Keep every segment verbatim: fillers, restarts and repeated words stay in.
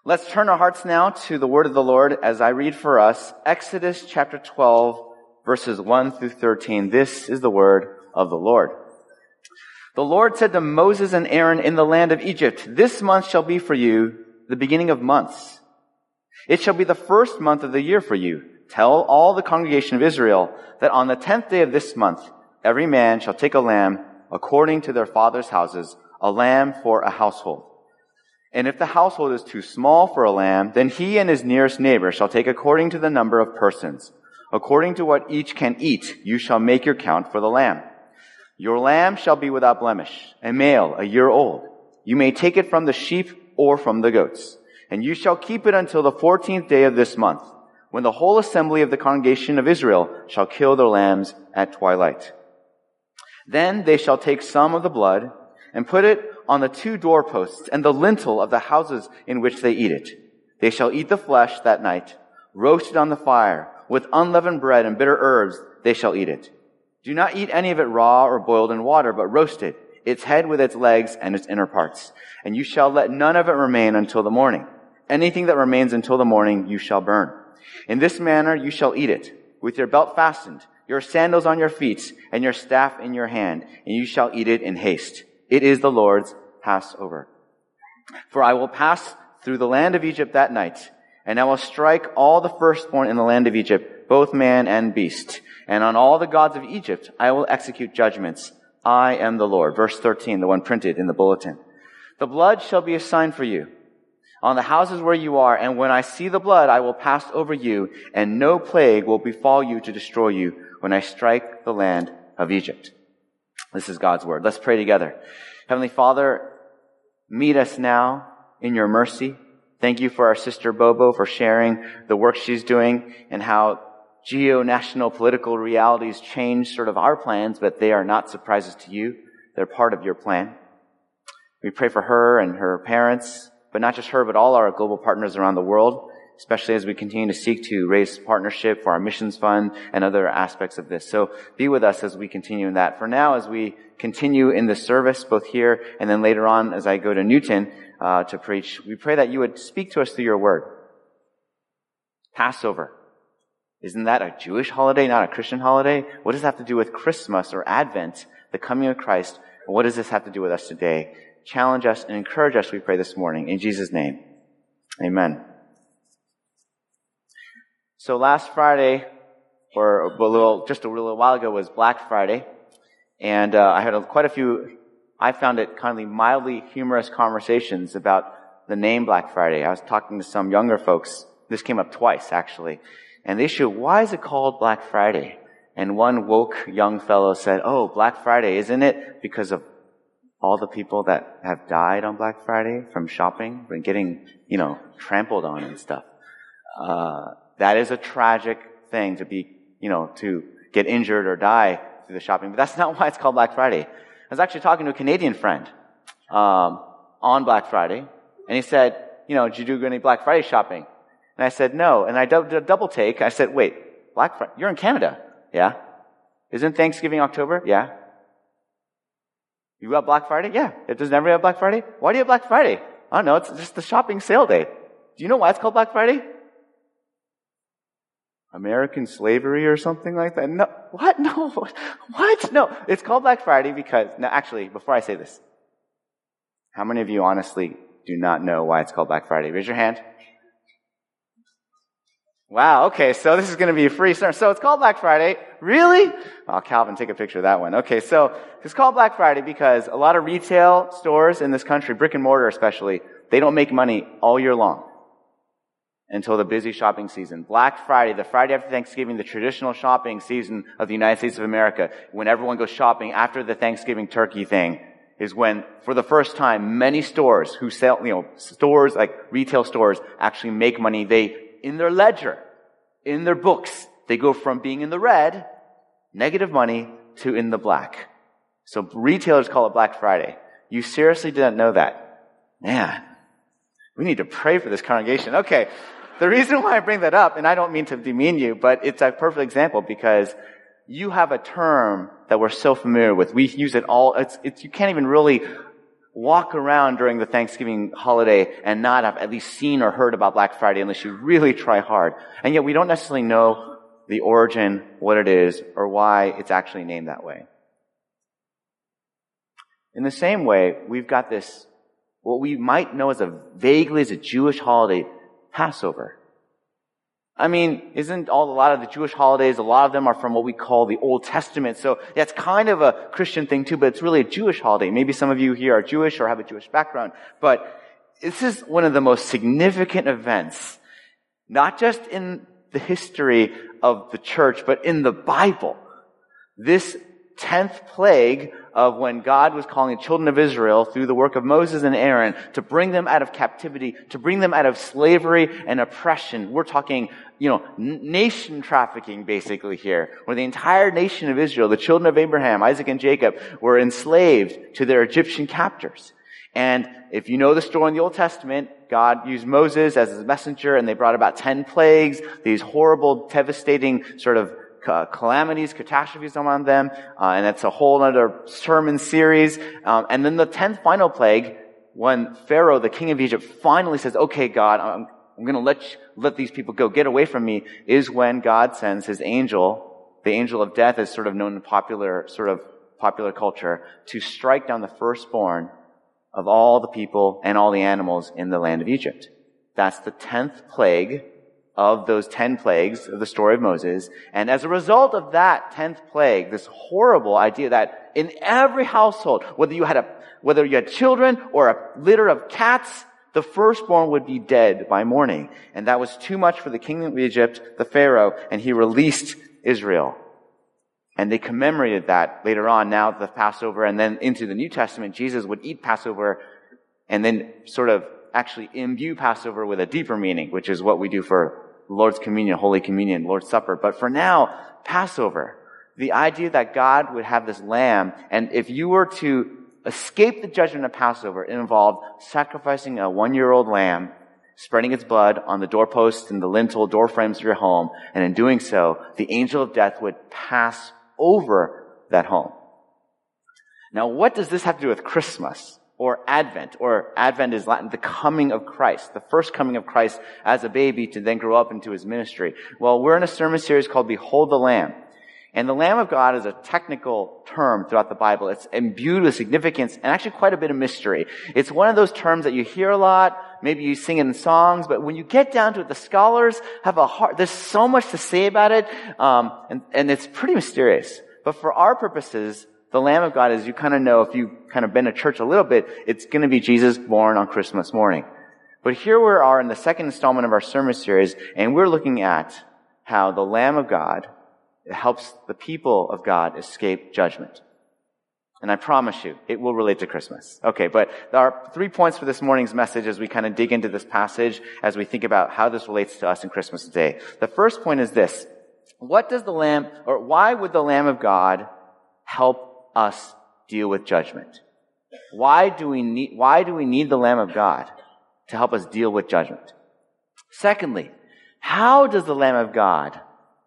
Let's turn our hearts now to the word of the Lord as I read for us Exodus chapter twelve, verses one through thirteen. This is the word of the Lord. The Lord said to Moses and Aaron in the land of Egypt, "This month shall be for you the beginning of months. It shall be the first month of the year for you. Tell all the congregation of Israel that on the tenth day of this month, every man shall take a lamb according to their father's houses, a lamb for a household. And if the household is too small for a lamb, then he and his nearest neighbor shall take according to the number of persons. According to what each can eat, you shall make your count for the lamb. Your lamb shall be without blemish, a male, a year old. You may take it from the sheep or from the goats. And you shall keep it until the fourteenth day of this month, when the whole assembly of the congregation of Israel shall kill their lambs at twilight. Then they shall take some of the blood and put it on the two doorposts and the lintel of the houses in which they eat it. They shall eat the flesh that night, roasted on the fire, with unleavened bread and bitter herbs they shall eat it. Do not eat any of it raw or boiled in water, but roast it, its head with its legs and its inner parts. And you shall let none of it remain until the morning. Anything that remains until the morning you shall burn. In this manner you shall eat it, with your belt fastened, your sandals on your feet, and your staff in your hand, and you shall eat it in haste. It is the Lord's Passover. For I will pass through the land of Egypt that night, and I will strike all the firstborn in the land of Egypt, both man and beast. And on all the gods of Egypt I will execute judgments. I am the Lord." Verse thirteen, the one printed in the bulletin. "The blood shall be a sign for you on the houses where you are, and when I see the blood, I will pass over you, and no plague will befall you to destroy you when I strike the land of Egypt." This is God's word. Let's pray together. Heavenly Father, meet us now in your mercy. Thank you for our sister Bobo for sharing the work she's doing and how geo-national political realities change sort of our plans, but they are not surprises to you. They're part of your plan. We pray for her and her parents, but not just her, but all our global partners around the world, especially as we continue to seek to raise partnership for our missions fund and other aspects of this. So be with us as we continue in that. For now, as we continue in this service, both here and then later on as I go to Newton uh, to preach, we pray that you would speak to us through your word. Passover. Isn't that a Jewish holiday, not a Christian holiday? What does that have to do with Christmas or Advent, the coming of Christ? What does this have to do with us today? Challenge us and encourage us, we pray this morning. In Jesus' name, amen. So last Friday, or a little, just a little while ago, was Black Friday. And uh, I had a, quite a few, I found it kind of mildly humorous conversations about the name Black Friday. I was talking to some younger folks. This came up twice, actually. And the issue, why is it called Black Friday? And one woke young fellow said, "Oh, Black Friday, isn't it because of all the people that have died on Black Friday from shopping and getting, you know, trampled on and stuff? Uh, that is a tragic thing to be, you know, to get injured or die through the shopping. But that's not why it's called Black Friday. I was actually talking to a Canadian friend um, on Black Friday, and he said, you know, did you do any Black Friday shopping? And I said, no. And I did a double take. I said, wait, Black Friday? You're in Canada. Yeah. Isn't Thanksgiving October? Yeah. You got Black Friday? Yeah. It doesn't ever have Black Friday? Why do you have Black Friday? I don't know. It's just the shopping sale day. Do you know why it's called Black Friday? American slavery or something like that? No. What? No. What? No. It's called Black Friday because, no, actually, before I say this, how many of you honestly do not know why it's called Black Friday? Raise your hand. Wow, okay, so this is going to be a free sermon. So it's called Black Friday. Really? Oh, Calvin, take a picture of that one. Okay, so it's called Black Friday because a lot of retail stores in this country, brick and mortar especially, they don't make money all year long until the busy shopping season. Black Friday, the Friday after Thanksgiving, the traditional shopping season of the United States of America, when everyone goes shopping after the Thanksgiving turkey thing, is when, for the first time, many stores who sell, you know, stores like retail stores actually make money. They in their ledger, in their books, they go from being in the red, negative money, to in the black. So retailers call it Black Friday. You seriously didn't know that? Man, we need to pray for this congregation. Okay, the reason why I bring that up, and I don't mean to demean you, but it's a perfect example because you have a term that we're so familiar with. We use it all. It's, it's you can't even really walk around during the Thanksgiving holiday and not have at least seen or heard about Black Friday unless you really try hard. And yet we don't necessarily know the origin, what it is, or why it's actually named that way. In the same way, we've got this, what we might know as a vaguely as a Jewish holiday, Passover. I mean, isn't all, a lot of the Jewish holidays, a lot of them are from what we call the Old Testament. So that's kind of a Christian thing too, but it's really a Jewish holiday. Maybe some of you here are Jewish or have a Jewish background, but this is one of the most significant events, not just in the history of the church, but in the Bible. This tenth plague of when God was calling the children of Israel through the work of Moses and Aaron to bring them out of captivity, to bring them out of slavery and oppression. We're talking, you know, nation trafficking basically here, where the entire nation of Israel, the children of Abraham, Isaac and Jacob, were enslaved to their Egyptian captors. And if you know the story in the Old Testament, God used Moses as his messenger, and they brought about ten plagues, these horrible, devastating sort of calamities, catastrophes among them, uh, and that's a whole other sermon series. Um, and then the tenth final plague, when Pharaoh, the king of Egypt, finally says, okay, God, I'm, I'm going to let you, let these people go, get away from me, is when God sends his angel, the angel of death is sort of known in popular, sort of popular culture, to strike down the firstborn of all the people and all the animals in the land of Egypt. That's the tenth plague of those ten plagues of the story of Moses. And as a result of that tenth plague, this horrible idea that in every household, whether you had a, whether you had children or a litter of cats, the firstborn would be dead by morning. And that was too much for the king of Egypt, the Pharaoh, and he released Israel. And they commemorated that later on, now the Passover, and then into the New Testament, Jesus would eat Passover and then sort of actually imbue Passover with a deeper meaning, which is what we do for Lord's Communion, Holy Communion, Lord's Supper. But for now, Passover, the idea that God would have this lamb, and if you were to escape the judgment of Passover, it involved sacrificing a one-year-old lamb, spreading its blood on the doorposts and the lintel door frames of your home, and in doing so, the angel of death would pass over that home. Now, what does this have to do with Christmas? Or Advent, or Advent is Latin, the coming of Christ, the first coming of Christ as a baby to then grow up into his ministry. Well, we're in a sermon series called Behold the Lamb. And the Lamb of God is a technical term throughout the Bible. It's imbued with significance and actually quite a bit of mystery. It's one of those terms that you hear a lot, maybe you sing it in songs, but when you get down to it, the scholars have a heart, there's so much to say about it, um, and, and it's pretty mysterious. But for our purposes, the Lamb of God, as you kind of know, if you've kind of been to church a little bit, it's going to be Jesus born on Christmas morning. But here we are in the second installment of our sermon series, and we're looking at how the Lamb of God helps the people of God escape judgment. And I promise you, it will relate to Christmas. Okay, but there are three points for this morning's message as we kind of dig into this passage, as we think about how this relates to us in Christmas Day. The first point is this: what does the Lamb, or why would the Lamb of God help us deal with judgment? Why do we need, why do we need the Lamb of God to help us deal with judgment? Secondly, how does the Lamb of God,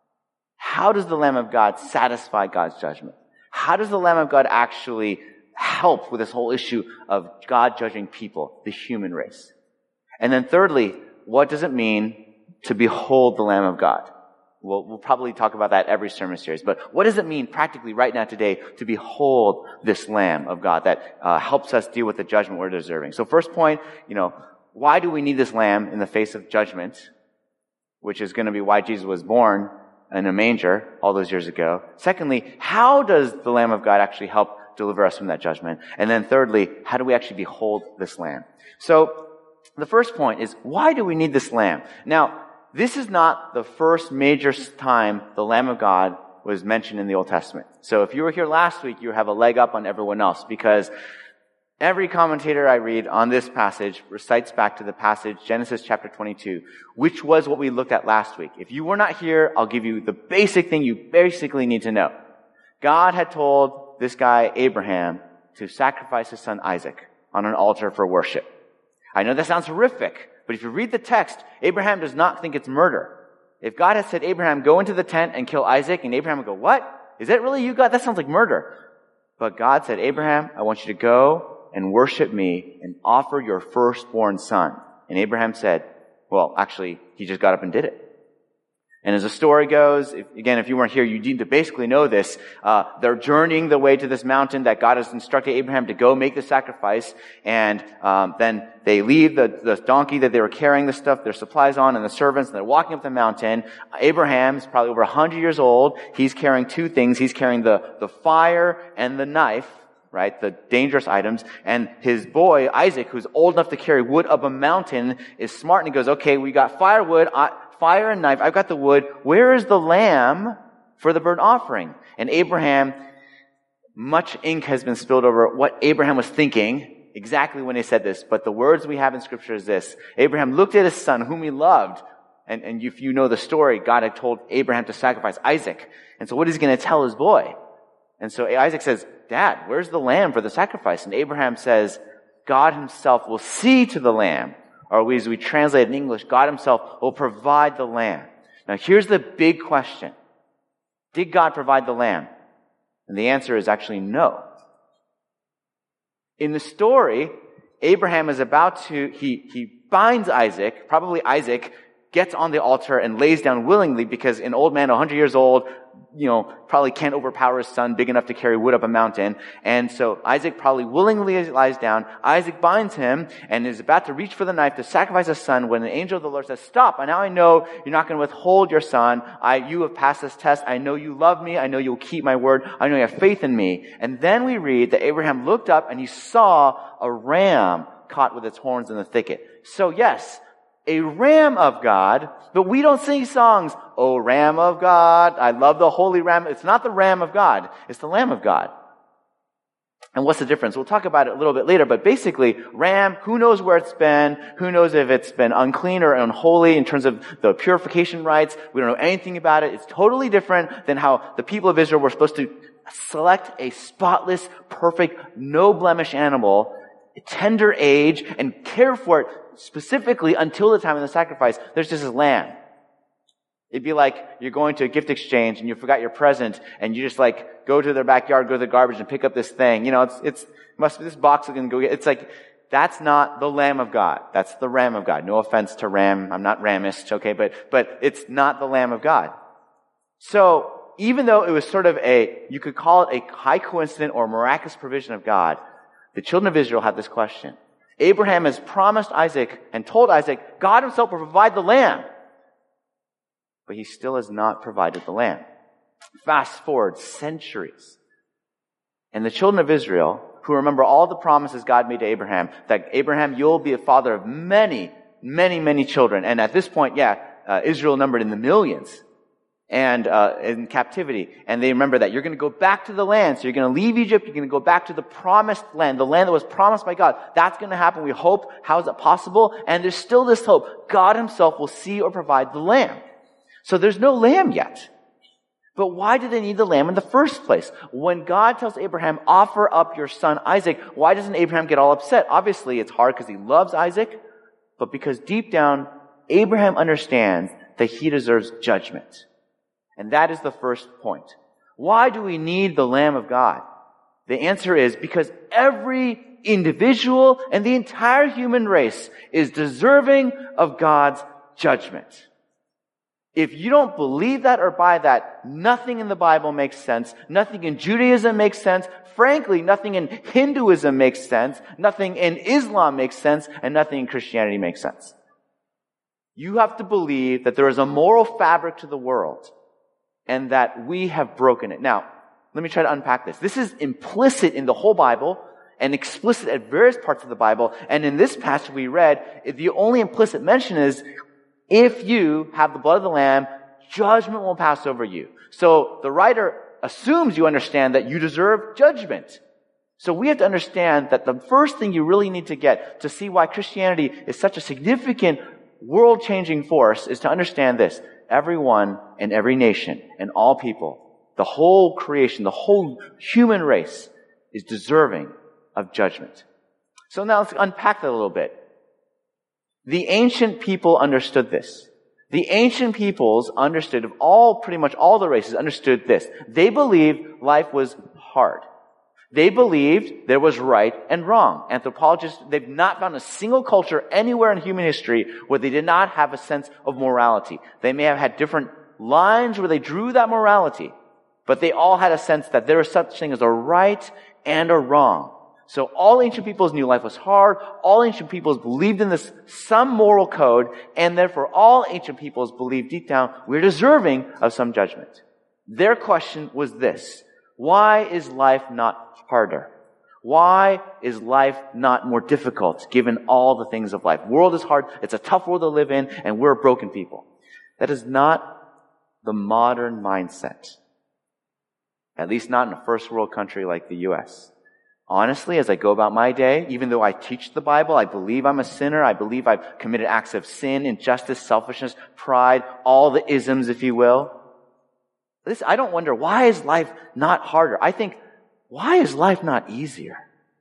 how does the Lamb of God satisfy God's judgment? How does the Lamb of God actually help with this whole issue of God judging people, the human race? And then thirdly, what does it mean to behold the Lamb of God? We'll, we'll probably talk about that every sermon series. But what does it mean practically right now today to behold this Lamb of God that uh, helps us deal with the judgment we're deserving? So first point, you know, why do we need this Lamb in the face of judgment? Which is going to be why Jesus was born in a manger all those years ago. Secondly, how does the Lamb of God actually help deliver us from that judgment? And then thirdly, how do we actually behold this Lamb? So the first point is, why do we need this Lamb? Now, this is not the first major time the Lamb of God was mentioned in the Old Testament. So if you were here last week, you have a leg up on everyone else, because every commentator I read on this passage recites back to the passage, Genesis chapter twenty-two, which was what we looked at last week. If you were not here, I'll give you the basic thing you basically need to know. God had told this guy, Abraham, to sacrifice his son Isaac on an altar for worship. I know that sounds horrific, but if you read the text, Abraham does not think it's murder. If God had said, Abraham, go into the tent and kill Isaac, and Abraham would go, what? Is that really you, God? That sounds like murder. But God said, Abraham, I want you to go and worship me and offer your firstborn son. And Abraham said, well, actually, he just got up and did it. And as the story goes, if, again, if you weren't here, you need to basically know this. Uh, they're journeying the way to this mountain that God has instructed Abraham to go make the sacrifice. And um, then they leave the, the donkey that they were carrying the stuff, their supplies on, and the servants, and they're walking up the mountain. Abraham is probably over one hundred years old. He's carrying two things. He's carrying the, the fire and the knife, right? The dangerous items. And his boy, Isaac, who's old enough to carry wood up a mountain, is smart, and he goes, okay, we got firewood, I, fire and knife. I've got the wood. Where is the lamb for the burnt offering? And Abraham, much ink has been spilled over what Abraham was thinking exactly when he said this. But the words we have in Scripture is this. Abraham looked at his son, whom he loved. And, and if you know the story, God had told Abraham to sacrifice Isaac. And so what is he going to tell his boy? And so Isaac says, Dad, where's the lamb for the sacrifice? And Abraham says, God himself will see to the lamb. Or as we translate in English, God himself will provide the lamb. Now here's the big question. Did God provide the lamb? And the answer is actually no. In the story, Abraham is about to, he, he binds Isaac, probably Isaac gets on the altar and lays down willingly because an old man, one hundred years old, you know, probably can't overpower his son big enough to carry wood up a mountain. And so Isaac probably willingly lies down. Isaac binds him and is about to reach for the knife to sacrifice his son when an angel of the Lord says, stop. And now I know you're not going to withhold your son. I, you have passed this test. I know you love me. I know you'll keep my word. I know you have faith in me. And then we read that Abraham looked up and he saw a ram caught with its horns in the thicket. So yes, a ram of God, but we don't sing songs, oh, Ram of God, I love the holy ram. It's not the Ram of God, it's the Lamb of God. And what's the difference? We'll talk about it a little bit later, but basically, ram, who knows where it's been, who knows if it's been unclean or unholy in terms of the purification rites. We don't know anything about it. It's totally different than how the people of Israel were supposed to select a spotless, perfect, no blemish animal, tender age, and care for it specifically until the time of the sacrifice. There's just this lamb. It'd be like you're going to a gift exchange and you forgot your present and you just like go to their backyard, go to the garbage and pick up this thing. You know, it's, it's, must be this box I can go get. It's like, that's not the Lamb of God. That's the Ram of God. No offense to Ram. I'm not Ramist, okay, but, but it's not the Lamb of God. So, even though it was sort of a, you could call it a high coincidence or miraculous provision of God, the children of Israel had this question. Abraham has promised Isaac and told Isaac, God himself will provide the lamb. But he still has not provided the lamb. Fast forward centuries. And the children of Israel, who remember all the promises God made to Abraham, that Abraham, you'll be a father of many, many, many children. And at this point, yeah, uh, Israel numbered in the millions. And uh in captivity. And they remember that you're going to go back to the land. So you're going to leave Egypt. You're going to go back to the promised land, the land that was promised by God. That's going to happen. We hope. How is it possible? And there's still this hope. God himself will see or provide the lamb. So there's no lamb yet. But why do they need the lamb in the first place? When God tells Abraham, offer up your son Isaac, why doesn't Abraham get all upset? Obviously, it's hard because he loves Isaac, but because deep down, Abraham understands that he deserves judgment. And that is the first point. Why do we need the Lamb of God? The answer is because every individual and the entire human race is deserving of God's judgment. If you don't believe that or buy that, nothing in the Bible makes sense. Nothing in Judaism makes sense. Frankly, nothing in Hinduism makes sense. Nothing in Islam makes sense. And nothing in Christianity makes sense. You have to believe that there is a moral fabric to the world and that we have broken it. Now, let me try to unpack this. This is implicit in the whole Bible and explicit at various parts of the Bible. And in this passage we read, the only implicit mention is, if you have the blood of the Lamb, judgment will pass over you. So the writer assumes you understand that you deserve judgment. So we have to understand that the first thing you really need to get to see why Christianity is such a significant world-changing force is to understand this. Everyone and every nation and all people, the whole creation, the whole human race is deserving of judgment. So now let's unpack that a little bit. The ancient people understood this. The ancient peoples understood, of all, pretty much all the races understood this. They believed life was hard. They believed there was right and wrong. Anthropologists, they've not found a single culture anywhere in human history where they did not have a sense of morality. They may have had different lines where they drew that morality, but they all had a sense that there is such thing as a right and a wrong. So all ancient peoples knew life was hard. All ancient peoples believed in this some moral code, and therefore all ancient peoples believed deep down we're deserving of some judgment. Their question was this: why is life not harder? Why is life not more difficult given all the things of life? World is hard. It's a tough world to live in, and we're broken people. That is not the modern mindset. At least not in a first world country like the U S. Honestly, as I go about my day, even though I teach the Bible, I believe I'm a sinner, I believe I've committed acts of sin, injustice, selfishness, pride, all the isms, if you will. This, I don't wonder, why is life not harder? I think, why is life not easier?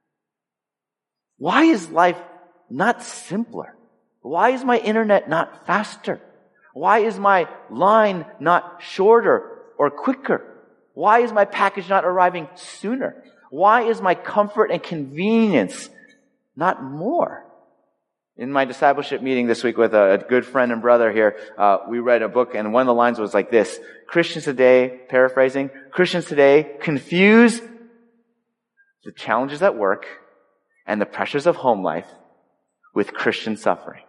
Why is life not simpler? Why is my internet not faster? Why is my line not shorter or quicker? Why is my package not arriving sooner? Why is my comfort and convenience not more? In my discipleship meeting this week with a, a good friend and brother here, uh, we read a book, and one of the lines was like this: Christians today, paraphrasing, Christians today confuse the challenges at work and the pressures of home life with Christian suffering.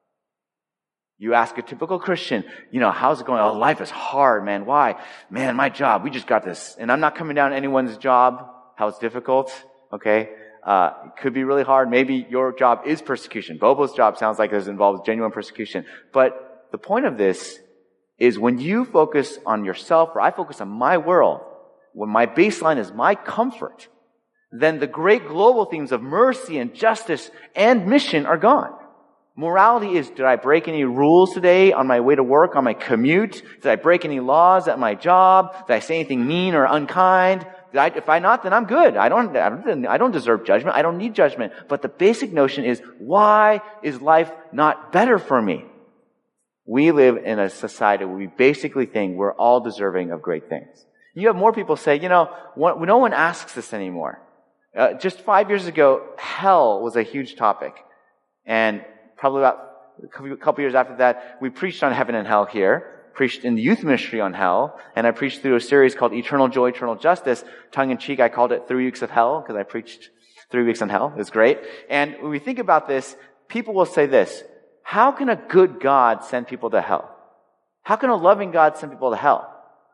You ask a typical Christian, you know, how's it going? Oh, life is hard, man. Why? Man, my job, we just got this. And I'm not coming down on anyone's job, how it's difficult, okay? Uh, it could be really hard. Maybe your job is persecution. Bobo's job sounds like it involves genuine persecution. But the point of this is when you focus on yourself, or I focus on my world, when my baseline is my comfort, then the great global themes of mercy and justice and mission are gone. Morality is, did I break any rules today on my way to work, on my commute? Did I break any laws at my job? Did I say anything mean or unkind? Did I, if I not, then I'm good. I don't, I don't, I don't deserve judgment. I don't need judgment. But the basic notion is, why is life not better for me? We live in a society where we basically think we're all deserving of great things. You have more people say, you know, no one asks this anymore. Uh, just five years ago, hell was a huge topic. And probably about a couple years after that, we preached on heaven and hell here, preached in the youth ministry on hell, and I preached through a series called Eternal Joy, Eternal Justice. Tongue-in-cheek, I called it Three Weeks of Hell, because I preached three weeks on hell. It was great. And when we think about this, people will say this: how can a good God send people to hell? How can a loving God send people to hell?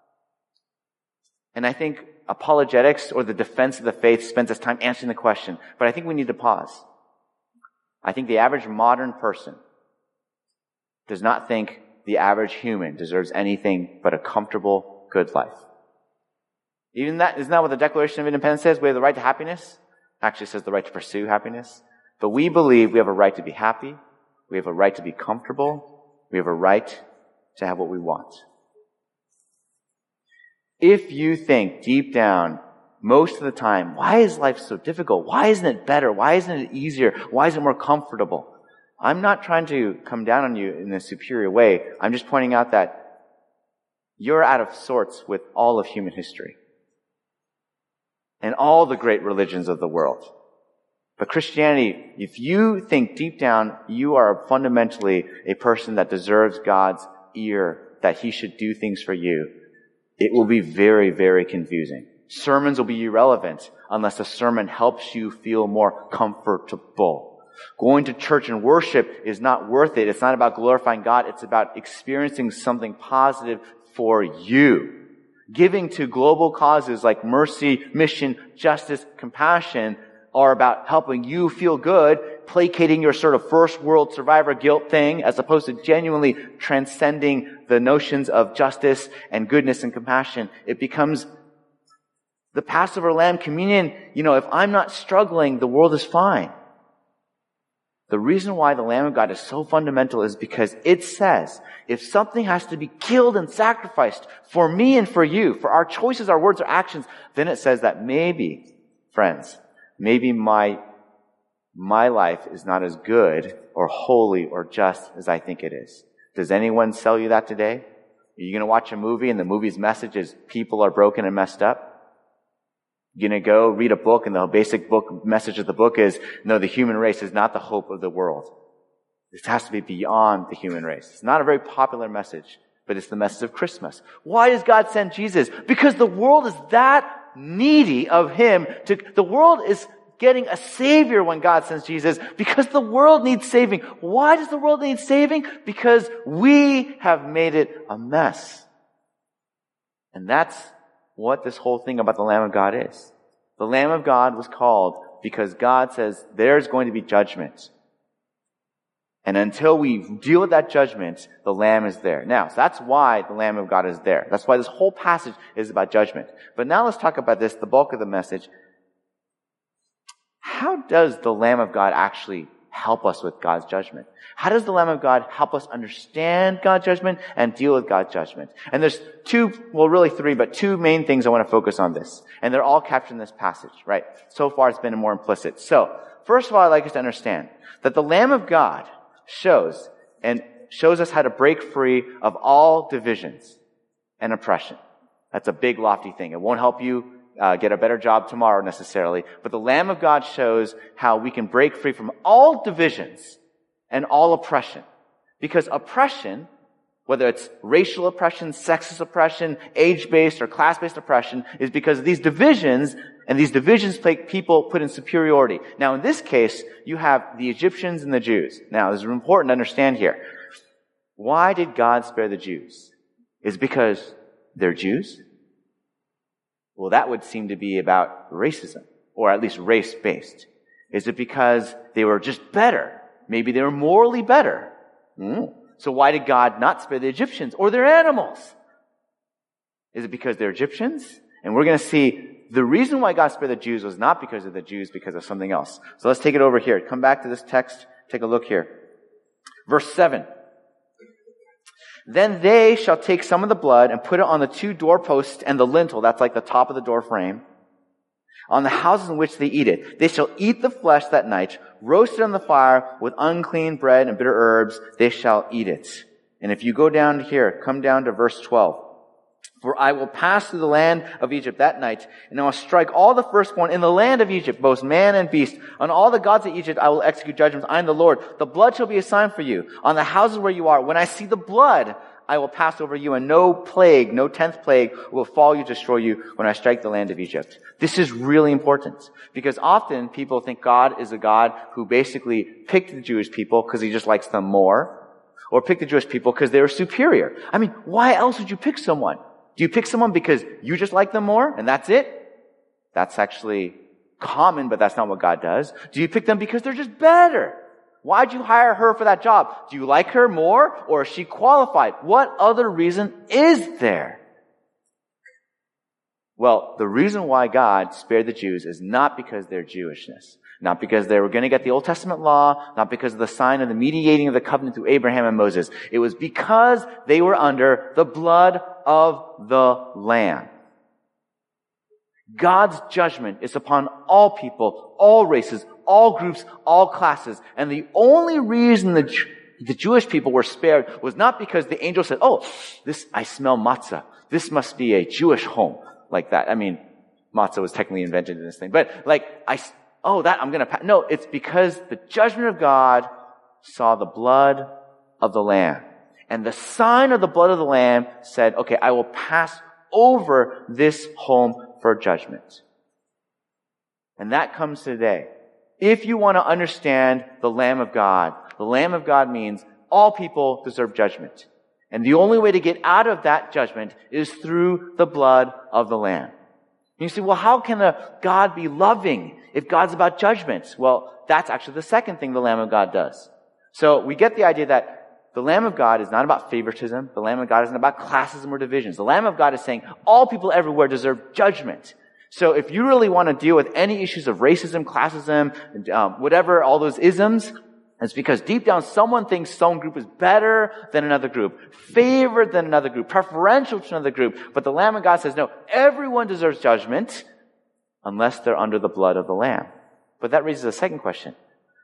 And I think apologetics, or the defense of the faith, spends its time answering the question, but I think we need to pause. I think the average modern person does not think the average human deserves anything but a comfortable, good life. Even that, isn't that what the Declaration of Independence says? We have the right to happiness. Actually, it says the right to pursue happiness. But we believe we have a right to be happy. We have a right to be comfortable. We have a right to have what we want. If you think deep down, most of the time, why is life so difficult? Why isn't it better? Why isn't it easier? Why is it more comfortable? I'm not trying to come down on you in a superior way. I'm just pointing out that you're out of sorts with all of human history and all the great religions of the world. But Christianity, if you think deep down you are fundamentally a person that deserves God's ear, that He should do things for you, it will be very, very confusing. Sermons will be irrelevant unless the sermon helps you feel more comfortable. Going to church and worship is not worth it. It's not about glorifying God. It's about experiencing something positive for you. Giving to global causes like mercy, mission, justice, compassion are about helping you feel good, placating your sort of first world survivor guilt thing, as opposed to genuinely transcending the notions of justice and goodness and compassion. It becomes the Passover lamb communion. You know, if I'm not struggling, the world is fine. The reason why the Lamb of God is so fundamental is because it says, if something has to be killed and sacrificed for me and for you, for our choices, our words, our actions, then it says that maybe, friends, maybe my, my life is not as good or holy or just as I think it is. Does anyone sell you that today? Are you going to watch a movie and the movie's message is people are broken and messed up? You're going to go read a book, and the basic book message of the book is, no, the human race is not the hope of the world. This has to be beyond the human race. It's not a very popular message, but it's the message of Christmas. Why does God send Jesus? Because the world is that needy of Him. To, the world is getting a Savior when God sends Jesus, because the world needs saving. Why does the world need saving? Because we have made it a mess. And that's what this whole thing about the Lamb of God is. The Lamb of God was called because God says there's going to be judgment. And until we deal with that judgment, the Lamb is there. Now, so that's why the Lamb of God is there. That's why this whole passage is about judgment. But now let's talk about this, the bulk of the message. How does the Lamb of God actually help us with God's judgment? How does the Lamb of God help us understand God's judgment and deal with God's judgment? And there's two, well really three, but two main things I want to focus on this. And they're all captured in this passage, right? So far it's been more implicit. So, first of all, I'd like us to understand that the Lamb of God shows and shows us how to break free of all divisions and oppression. That's a big, lofty thing. It won't help you uh, get a better job tomorrow necessarily, but the Lamb of God shows how we can break free from all divisions and all oppression. Because oppression, whether it's racial oppression, sexist oppression, age-based or class-based oppression, is because of these divisions, and these divisions make people put in superiority. Now, in this case, you have the Egyptians and the Jews. Now, this is important to understand here. Why did God spare the Jews? Is it because they're Jews? Well, that would seem to be about racism, or at least race-based. Is it because they were just better? Maybe they were morally better. Mm. So why did God not spare the Egyptians or their animals? Is it because they're Egyptians? And we're going to see the reason why God spared the Jews was not because of the Jews, because of something else. So let's take it over here. Come back to this text. Take a look here. Verse seven. Then they shall take some of the blood and put it on the two doorposts and the lintel. That's like the top of the door frame. On the houses in which they eat it. They shall eat the flesh that night, roasted on the fire with unclean bread and bitter herbs. They shall eat it. And if you go down here, come down to verse twelve. For I will pass through the land of Egypt that night, and I will strike all the firstborn in the land of Egypt, both man and beast. On all the gods of Egypt I will execute judgments. I am the Lord. The blood shall be a sign for you on the houses where you are. When I see the blood, I will pass over you, and no plague, no tenth plague will fall you to destroy you when I strike the land of Egypt. This is really important, because often people think God is a God who basically picked the Jewish people because He just likes them more, or picked the Jewish people because they were superior. I mean, why else would you pick someone? Do you pick someone because you just like them more and that's it? That's actually common, but that's not what God does. Do you pick them because they're just better? Why'd you hire her for that job? Do you like her more, or is she qualified? What other reason is there? Well, the reason why God spared the Jews is not because of their Jewishness, not because they were going to get the Old Testament law, not because of the sign of the mediating of the covenant through Abraham and Moses. It was because they were under the blood of the Lamb. God's judgment is upon all people, all races, all groups, all classes. And the only reason the, the Jewish people were spared was not because the angel said, oh, this, I smell matzah. This must be a Jewish home. Like that. I mean, matzah was technically invented in this thing. But like, I, oh, that I'm going to, no, it's because the judgment of God saw the blood of the Lamb. And the sign of the blood of the Lamb said, okay, I will pass over this home for judgment. And that comes today. If you want to understand the Lamb of God, the Lamb of God means all people deserve judgment. And the only way to get out of that judgment is through the blood of the Lamb. And you say, well, how can a God be loving if God's about judgment? Well, that's actually the second thing the Lamb of God does. So we get the idea that the Lamb of God is not about favoritism. The Lamb of God isn't about classism or divisions. The Lamb of God is saying all people everywhere deserve judgment. So if you really want to deal with any issues of racism, classism, um, whatever, all those isms, it's because deep down someone thinks some group is better than another group, favored than another group, preferential to another group. But the Lamb of God says, no, everyone deserves judgment unless they're under the blood of the Lamb. But that raises a second question.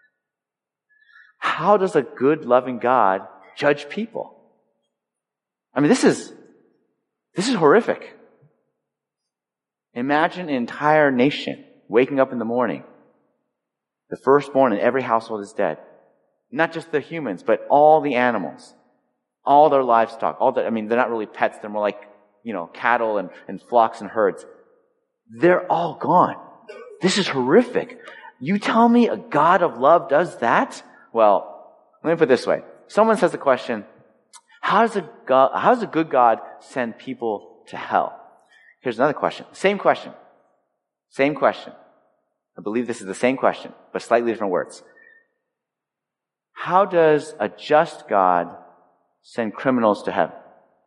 How does a good, loving God judge people? I mean, this is, this is horrific. Imagine an entire nation waking up in the morning. The firstborn in every household is dead. Not just the humans, but all the animals. All their livestock. All the, I mean, they're not really pets. They're more like, you know, cattle and, and flocks and herds. They're all gone. This is horrific. You tell me a God of love does that? Well, let me put it this way. Someone says the question, how does a God, how does a good God send people to hell? Here's another question. Same question. Same question. I believe this is the same question, but slightly different words. How does a just God send criminals to heaven?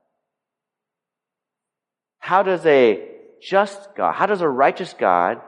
How does a just God, how does a righteous God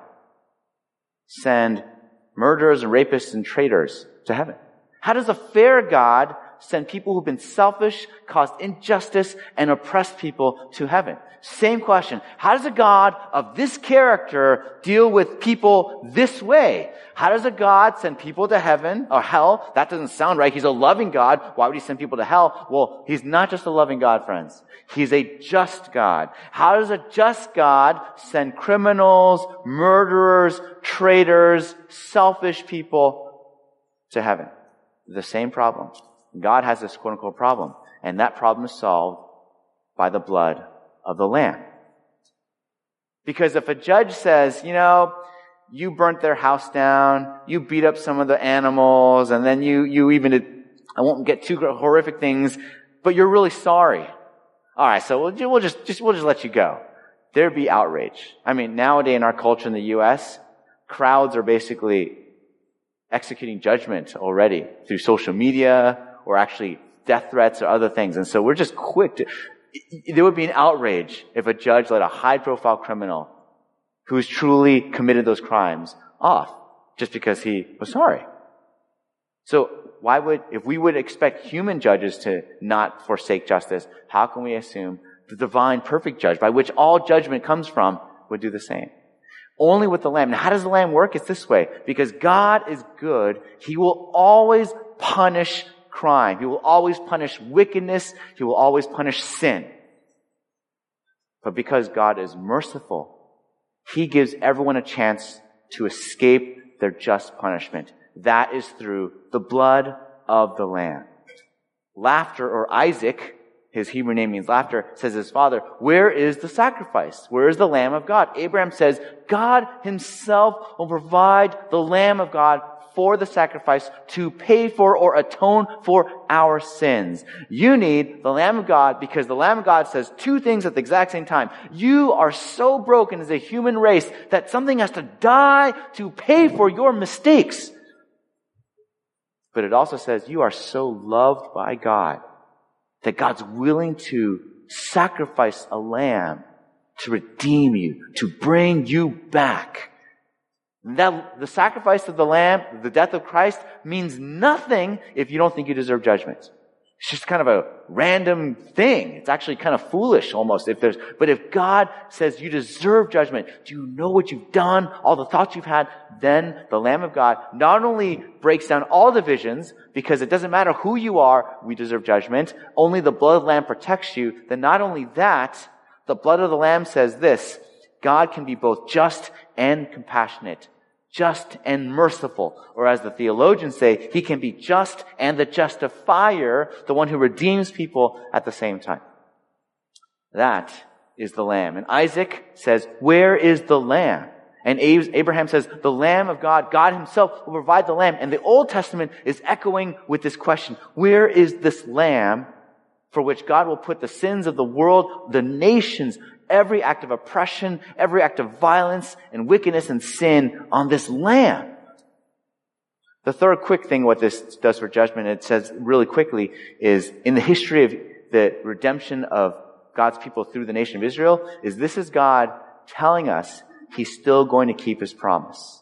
send murderers and rapists and traitors to heaven? How does a fair God send people who've been selfish, caused injustice, and oppressed people to heaven? Same question. How does a God of this character deal with people this way? How does a God send people to heaven or hell? That doesn't sound right. He's a loving God. Why would he send people to hell? Well, he's not just a loving God, friends. He's a just God. How does a just God send criminals, murderers, traitors, selfish people to heaven? The same problem. God has this quote-unquote problem, and that problem is solved by the blood of the Lamb. Because if a judge says, you know, you burnt their house down, you beat up some of the animals, and then you, you even did, I won't get too horrific things, but you're really sorry. All right, so we'll, we'll just, just, we'll just let you go. There'd be outrage. I mean, nowadays in our culture in the U S, crowds are basically executing judgment already through social media or actually death threats or other things. And so we're just quick to, there would be an outrage if a judge let a high-profile criminal who's truly committed those crimes off just because he was sorry. So why would, if we would expect human judges to not forsake justice, how can we assume the divine perfect judge, by which all judgment comes from, would do the same? Only with the Lamb. Now, how does the Lamb work? It's this way. Because God is good, He will always punish crime. He will always punish wickedness. He will always punish sin. But because God is merciful, He gives everyone a chance to escape their just punishment. That is through the blood of the Lamb. Laughter, or Isaac, his Hebrew name means laughter, says his father, where is the sacrifice? Where is the Lamb of God? Abraham says, God Himself will provide the Lamb of God for the sacrifice to pay for or atone for our sins. You need the Lamb of God because the Lamb of God says two things at the exact same time. You are so broken as a human race that something has to die to pay for your mistakes. But it also says you are so loved by God that God's willing to sacrifice a lamb to redeem you, to bring you back. That the sacrifice of the Lamb, the death of Christ, means nothing if you don't think you deserve judgment. It's just kind of a random thing. It's actually kind of foolish almost. If there's, but if God says you deserve judgment, do you know what you've done, all the thoughts you've had, then the Lamb of God not only breaks down all divisions, because it doesn't matter who you are, we deserve judgment. Only the blood of the Lamb protects you. Then not only that, the blood of the Lamb says this: God can be both just and compassionate, just and merciful. Or as the theologians say, He can be just and the justifier, the one who redeems people at the same time. That is the Lamb. And Isaac says, where is the Lamb? And Abraham says, the Lamb of God, God Himself will provide the Lamb. And the Old Testament is echoing with this question: where is this Lamb for which God will put the sins of the world, the nations, every act of oppression, every act of violence and wickedness and sin on this Lamb? The third quick thing what this does for judgment, it says really quickly, is in the history of the redemption of God's people through the nation of Israel, is this is God telling us He's still going to keep His promise.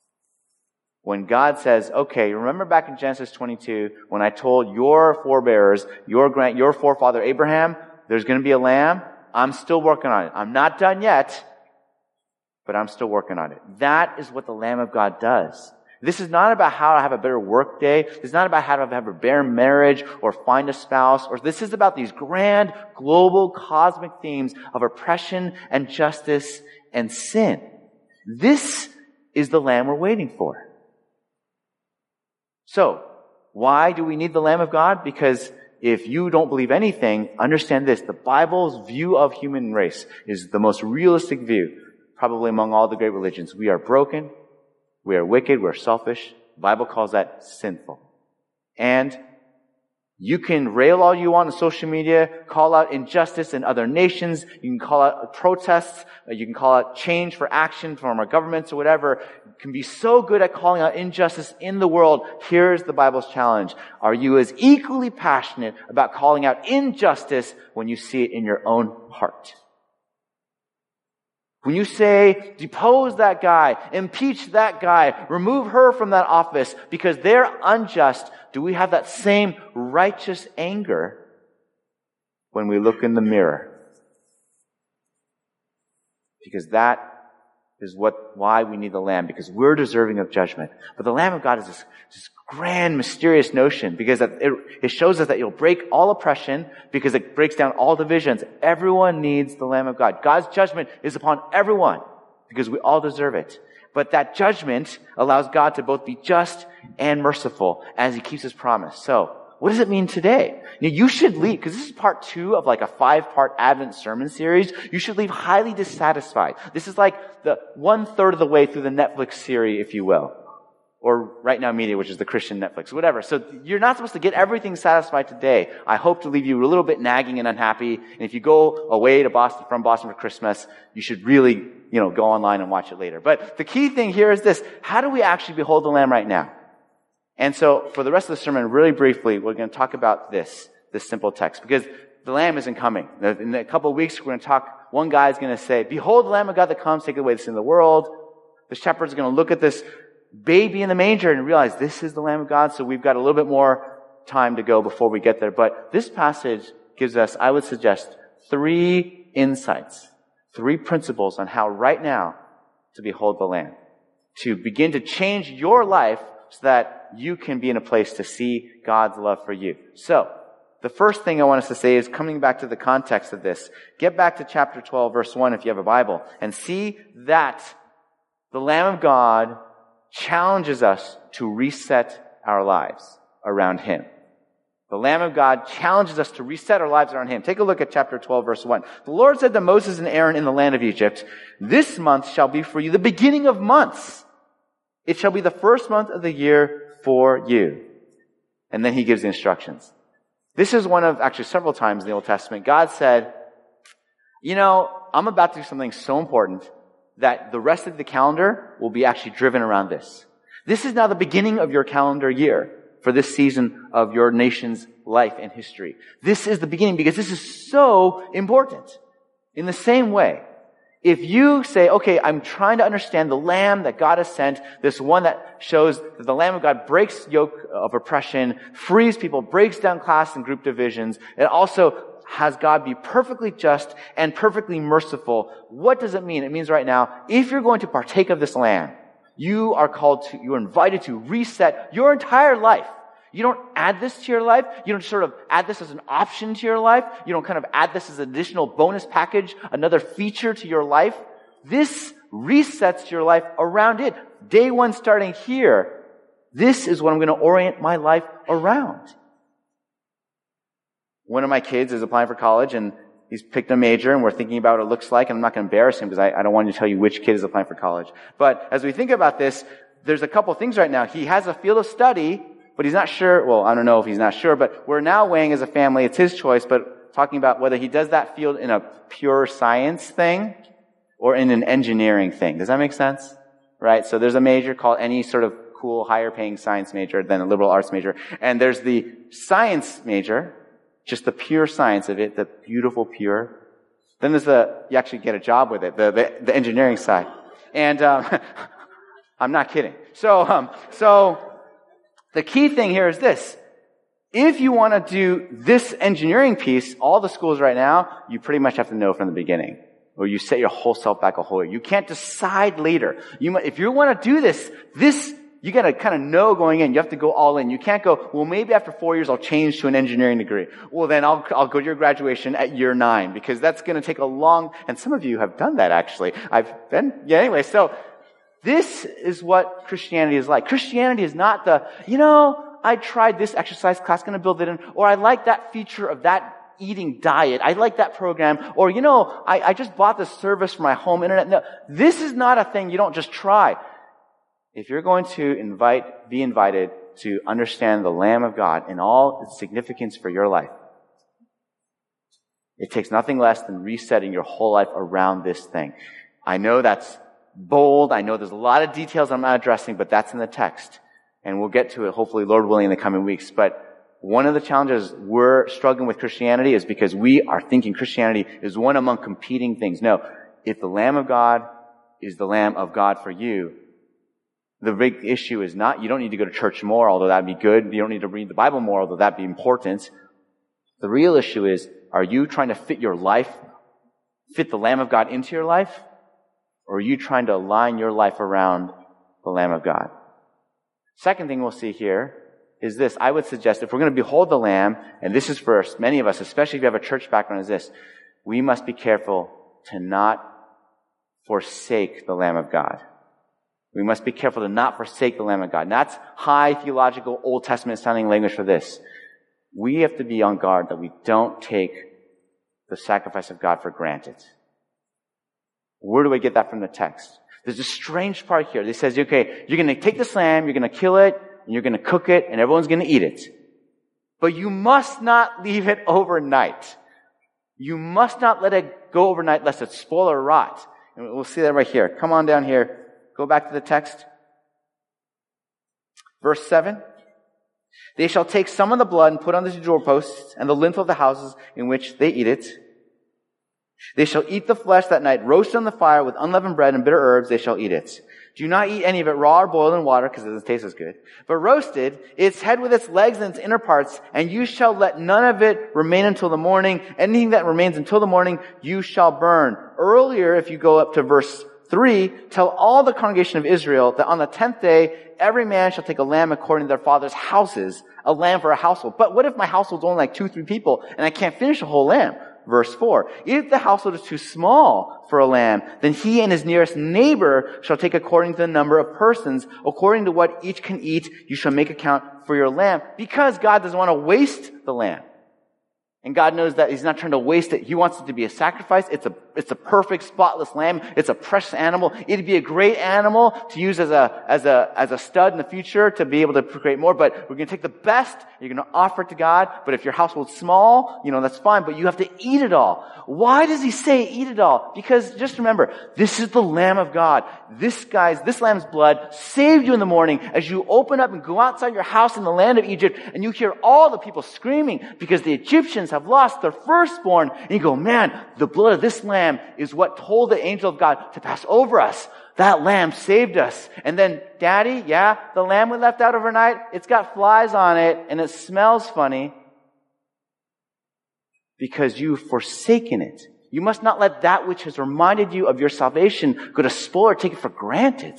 When God says, okay, remember back in Genesis twenty-two, when I told your forebears, your grand, your forefather Abraham, there's going to be a lamb? I'm still working on it. I'm not done yet, but I'm still working on it. That is what the Lamb of God does. This is not about how to have a better work day. This is not about how to have a better marriage or find a spouse. Or this is about these grand, global, cosmic themes of oppression and justice and sin. This is the Lamb we're waiting for. So, why do we need the Lamb of God? Because if you don't believe anything, understand this. The Bible's view of human race is the most realistic view, probably among all the great religions. We are broken. We are wicked. We're selfish. The Bible calls that sinful. And you can rail all you want on social media, call out injustice in other nations, you can call out protests, you can call out change for action from our governments or whatever. You can be so good at calling out injustice in the world. Here's the Bible's challenge. Are you as equally passionate about calling out injustice when you see it in your own heart? When you say, depose that guy, impeach that guy, remove her from that office because they're unjust, do we have that same righteous anger when we look in the mirror? Because that is what why we need the Lamb, because we're deserving of judgment. But the Lamb of God is this, this grand, mysterious notion, because it, it shows us that you'll break all oppression, because it breaks down all divisions. Everyone needs the Lamb of God. God's judgment is upon everyone, because we all deserve it. But that judgment allows God to both be just and merciful as He keeps His promise. So, what does it mean today? You know, you should leave, because this is part two of like a five-part Advent sermon series. You should leave highly dissatisfied. This is like the one-third of the way through the Netflix series, if you will. Or Right Now Media, which is the Christian Netflix, whatever. So you're not supposed to get everything satisfied today. I hope to leave you a little bit nagging and unhappy. And if you go away to Boston, from Boston for Christmas, you should really, you know, go online and watch it later. But the key thing here is this. How do we actually behold the Lamb right now? And so for the rest of the sermon, really briefly, we're going to talk about this, this simple text, because the Lamb isn't coming. In a couple of weeks, we're going to talk, one guy is going to say, behold the Lamb of God that comes, take away the sin of the world. The shepherd's going to look at this baby in the manger and realize this is the Lamb of God. So we've got a little bit more time to go before we get there. But this passage gives us, I would suggest, three insights, three principles on how right now to behold the Lamb, to begin to change your life so that you can be in a place to see God's love for you. So, the first thing I want us to say is, coming back to the context of this, get back to chapter twelve, verse one if you have a Bible, and see that the Lamb of God challenges us to reset our lives around Him. The Lamb of God challenges us to reset our lives around Him. Take a look at chapter twelve, verse one. The Lord said to Moses and Aaron in the land of Egypt, this month shall be for you the beginning of months. It shall be the first month of the year for you. And then He gives the instructions. This is one of, actually several times in the Old Testament, God said, you know, I'm about to do something so important that the rest of the calendar will be actually driven around this. This is now the beginning of your calendar year for this season of your nation's life and history. This is the beginning because this is so important. In the same way, if you say, okay, I'm trying to understand the Lamb that God has sent, this one that shows that the Lamb of God breaks yoke of oppression, frees people, breaks down class and group divisions, it also has God be perfectly just and perfectly merciful. What does it mean? It means right now, if you're going to partake of this Lamb, you are called to, you're invited to reset your entire life. You don't add this to your life. You don't sort of add this as an option to your life. You don't kind of add this as an additional bonus package, another feature to your life. This resets your life around it. Day one starting here, this is what I'm going to orient my life around. One of my kids is applying for college and he's picked a major and we're thinking about what it looks like. And I'm not going to embarrass him because I, I don't want to tell you which kid is applying for college. But as we think about this, there's a couple things right now. He has a field of study, but he's not sure. Well, I don't know if he's not sure, but we're now weighing as a family, it's his choice, but talking about whether he does that field in a pure science thing or in an engineering thing. Does that make sense? Right? So there's a major called any sort of cool, higher paying science major than a liberal arts major. And there's the science major, just the pure science of it, the beautiful pure. Then there's the, you actually get a job with it, the, the, the engineering side. And, um, I'm not kidding. So, um, so, the key thing here is this. If you want to do this engineering piece, all the schools right now, you pretty much have to know from the beginning. Or you set your whole self back a whole year. You can't decide later. You might, if you want to do this, this you got to kind of know going in. You have to go all in. You can't go, well, maybe after four years I'll change to an engineering degree. Well, then I'll, I'll go to your graduation at year nine, because that's going to take a long, and some of you have done that actually. I've been, yeah, anyway, so this is what Christianity is like. Christianity is not the, you know, I tried this exercise class, going to build it in, or I like that feature of that eating diet. I like that program. Or, you know, I, I just bought this service for my home internet. No, this is not a thing you don't just try. If you're going to invite, be invited to understand the Lamb of God and all its significance for your life, it takes nothing less than resetting your whole life around this thing. I know that's bold. I know there's a lot of details I'm not addressing, but that's in the text. And we'll get to it, hopefully, Lord willing, in the coming weeks. But one of the challenges we're struggling with Christianity is because we are thinking Christianity is one among competing things. No, if the Lamb of God is the Lamb of God for you, the big issue is not, you don't need to go to church more, although that'd be good. You don't need to read the Bible more, although that'd be important. The real issue is, are you trying to fit your life, fit the Lamb of God into your life? Or are you trying to align your life around the Lamb of God? Second thing we'll see here is this. I would suggest if we're going to behold the Lamb, and this is for many of us, especially if you have a church background, is this. We must be careful to not forsake the Lamb of God. We must be careful to not forsake the Lamb of God. And that's high theological, Old Testament sounding language for this. We have to be on guard that we don't take the sacrifice of God for granted. Where do I get that from the text? There's a strange part here. It says, okay, you're going to take this lamb, you're going to kill it, and you're going to cook it, and everyone's going to eat it. But you must not leave it overnight. You must not let it go overnight lest it spoil or rot. And we'll see that right here. Come on down here. Go back to the text. Verse seven. They shall take some of the blood and put on the doorposts and the lintel of the houses in which they eat it. They shall eat the flesh that night, roasted on the fire with unleavened bread and bitter herbs. They shall eat it. Do not eat any of it raw or boiled in water, because it doesn't taste as good. But roasted, its head with its legs and its inner parts, and you shall let none of it remain until the morning. Anything that remains until the morning, you shall burn. Earlier, if you go up to verse three, tell all the congregation of Israel that on the tenth day, every man shall take a lamb according to their father's houses, a lamb for a household. But what if my household's only like two, three people, and I can't finish a whole lamb? Verse four, if the household is too small for a lamb, then he and his nearest neighbor shall take according to the number of persons, according to what each can eat, you shall make account for your lamb, because God doesn't want to waste the lamb. And God knows that He's not trying to waste it. He wants it to be a sacrifice. It's a, it's a perfect, spotless lamb. It's a precious animal. It'd be a great animal to use as a, as a, as a stud in the future to be able to procreate more. But we're going to take the best. You're going to offer it to God. But if your household's small, you know, that's fine. But you have to eat it all. Why does He say eat it all? Because just remember, this is the Lamb of God. This guy's, this lamb's blood saved you in the morning as you open up and go outside your house in the land of Egypt and you hear all the people screaming because the Egyptians have lost their firstborn. And you go, man, the blood of this lamb is what told the angel of God to pass over us. That lamb saved us. And then, Daddy, yeah, the lamb we left out overnight, it's got flies on it and it smells funny because you've forsaken it. You must not let that which has reminded you of your salvation go to spoil or take it for granted.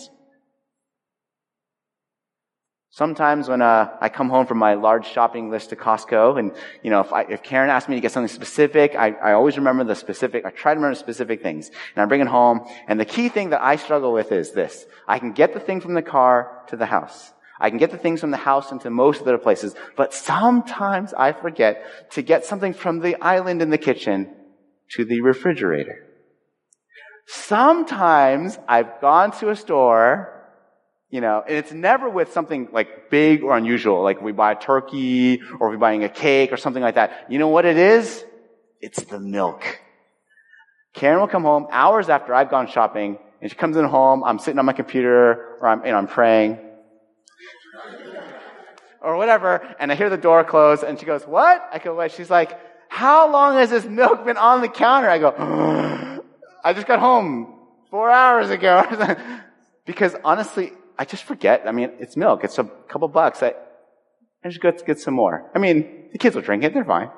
Sometimes when uh, I come home from my large shopping list to Costco, and you know, if, I, if Karen asks me to get something specific, I, I always remember the specific. I try to remember specific things, and I bring it home. And the key thing that I struggle with is this: I can get the thing from the car to the house. I can get the things from the house into most of the other places, but sometimes I forget to get something from the island in the kitchen to the refrigerator. Sometimes I've gone to a store. You know, and it's never with something like big or unusual, like we buy a turkey or we're buying a cake or something like that. You know what it is? It's the milk. Karen will come home hours after I've gone shopping, and she comes in home, I'm sitting on my computer, or I'm, you know, I'm praying, or whatever, and I hear the door close, and she goes, what? I go, what? She's like, how long has this milk been on the counter? I go, oh, I just got home four hours ago. Because honestly, I just forget. I mean, it's milk. It's a couple bucks. I, I just go get some more. I mean, the kids will drink it. They're fine.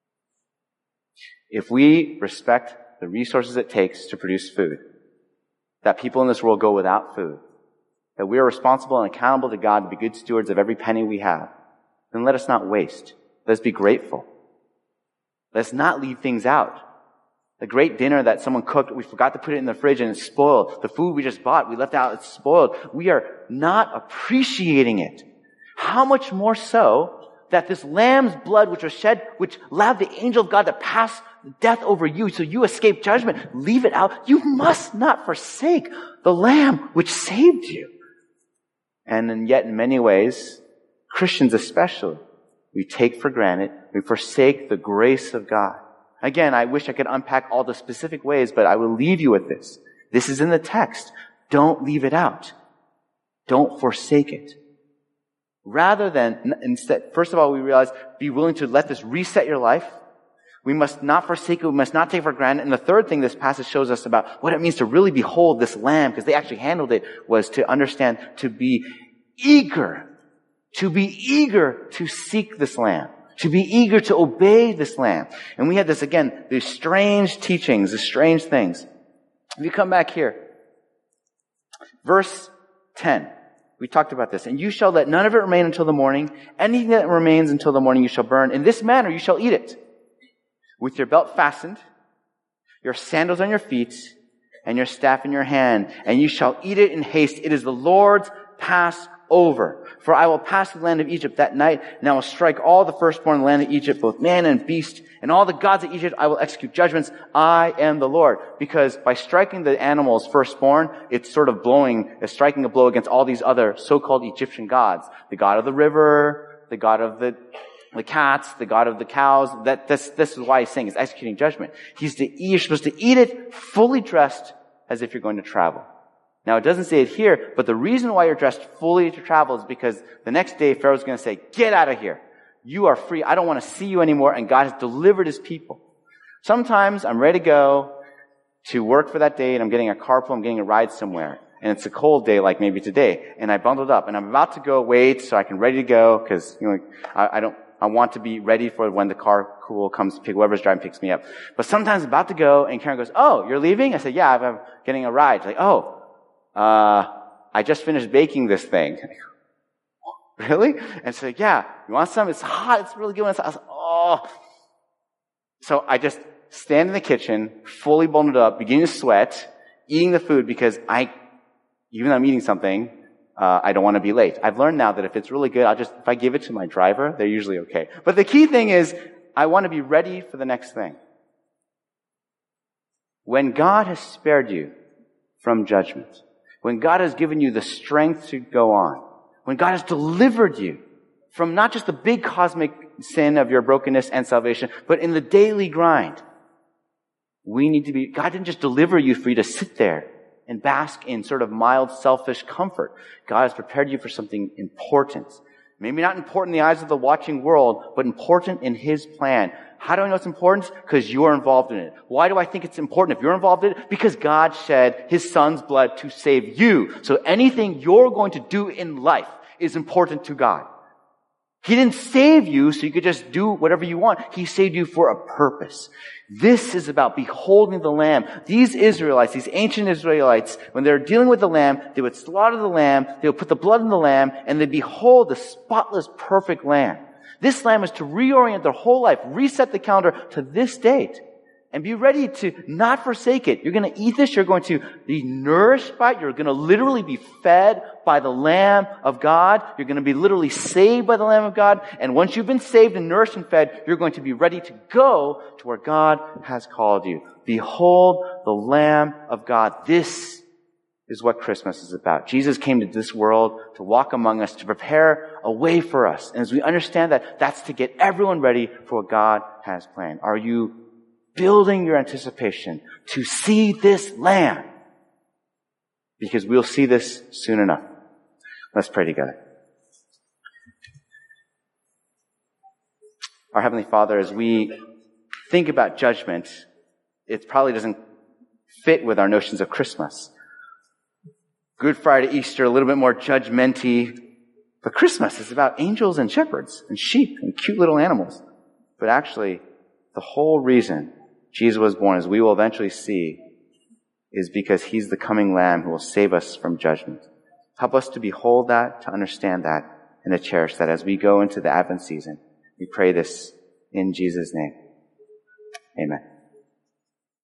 If we respect the resources it takes to produce food, that people in this world go without food, that we are responsible and accountable to God to be good stewards of every penny we have, then let us not waste. Let's be grateful. Let's not leave things out. The great dinner that someone cooked, we forgot to put it in the fridge and it's spoiled. The food we just bought, we left out, it's spoiled. We are not appreciating it. How much more so that this lamb's blood which was shed, which allowed the angel of God to pass death over you so you escape judgment, leave it out. You must not forsake the lamb which saved you. And then yet in many ways, Christians especially, we take for granted, we forsake the grace of God. Again, I wish I could unpack all the specific ways, but I will leave you with this. This is in the text. Don't leave it out. Don't forsake it. Rather than, instead, first of all, we realize, be willing to let this reset your life. We must not forsake it. We must not take for granted. And the third thing this passage shows us about what it means to really behold this lamb, because they actually handled it, was to understand, to be eager, to be eager to seek this lamb. To be eager to obey this lamb. And we had this, again, these strange teachings, these strange things. If you come back here, verse ten, we talked about this. And you shall let none of it remain until the morning. Anything that remains until the morning you shall burn. In this manner you shall eat it, with your belt fastened, your sandals on your feet, and your staff in your hand. And you shall eat it in haste. It is the Lord's Passover. Over. For I will pass through the land of Egypt that night, and I will strike all the firstborn in the land of Egypt, both man and beast, and all the gods of Egypt I will execute judgments. I am the Lord. Because by striking the animals firstborn, it's sort of blowing, it's striking a blow against all these other so-called Egyptian gods. The god of the river, the god of the the cats, the god of the cows. That this this is why he's saying he's executing judgment. He's to, you're supposed to eat it fully dressed as if you're going to travel. Now, it doesn't say it here, but the reason why you're dressed fully to travel is because the next day Pharaoh's going to say, get out of here. You are free. I don't want to see you anymore. And God has delivered his people. Sometimes I'm ready to go to work for that day and I'm getting a carpool, I'm getting a ride somewhere. And it's a cold day like maybe today. And I bundled up and I'm about to go wait so I can ready to go because, you know, I, I don't, I want to be ready for when the carpool comes to pick, whoever's driving picks me up. But sometimes I'm about to go and Karen goes, oh, you're leaving? I said, yeah, I'm getting a ride. She's like, oh. Uh, I just finished baking this thing. Really? And so, yeah, you want some? It's hot. It's really good. When it's hot. I was like, oh. So I just stand in the kitchen, fully bundled up, beginning to sweat, eating the food because I, even though I'm eating something, uh, I don't want to be late. I've learned now that if it's really good, I'll just, if I give it to my driver, they're usually okay. But the key thing is, I want to be ready for the next thing. When God has spared you from judgment, when God has given you the strength to go on, when God has delivered you from not just the big cosmic sin of your brokenness and salvation, but in the daily grind, we need to be, God didn't just deliver you for you to sit there and bask in sort of mild selfish comfort. God has prepared you for something important. Maybe not important in the eyes of the watching world, but important in his plan. How do I know it's important? Because you're involved in it. Why do I think it's important if you're involved in it? Because God shed his son's blood to save you. So anything you're going to do in life is important to God. He didn't save you so you could just do whatever you want. He saved you for a purpose. This is about beholding the Lamb. These Israelites, these ancient Israelites, when they were dealing with the Lamb, they would slaughter the Lamb, they would put the blood in the Lamb, and they'd behold the spotless, perfect Lamb. This Lamb is to reorient their whole life, reset the calendar to this date, and be ready to not forsake it. You're going to eat this. You're going to be nourished by it. You're going to literally be fed by the Lamb of God. You're going to be literally saved by the Lamb of God. And once you've been saved and nourished and fed, you're going to be ready to go to where God has called you. Behold the Lamb of God. This is what Christmas is about. Jesus came to this world to walk among us, to prepare a way for us. And as we understand that, that's to get everyone ready for what God has planned. Are you building your anticipation to see this Lamb? Because we'll see this soon enough. Let's pray together. Our Heavenly Father, as we think about judgment, it probably doesn't fit with our notions of Christmas. Good Friday, Easter, a little bit more judgmenty. But Christmas is about angels and shepherds and sheep and cute little animals. But actually, the whole reason Jesus was born, as we will eventually see, is because he's the coming Lamb who will save us from judgment. Help us to behold that, to understand that, and to cherish that as we go into the Advent season. We pray this in Jesus' name. Amen.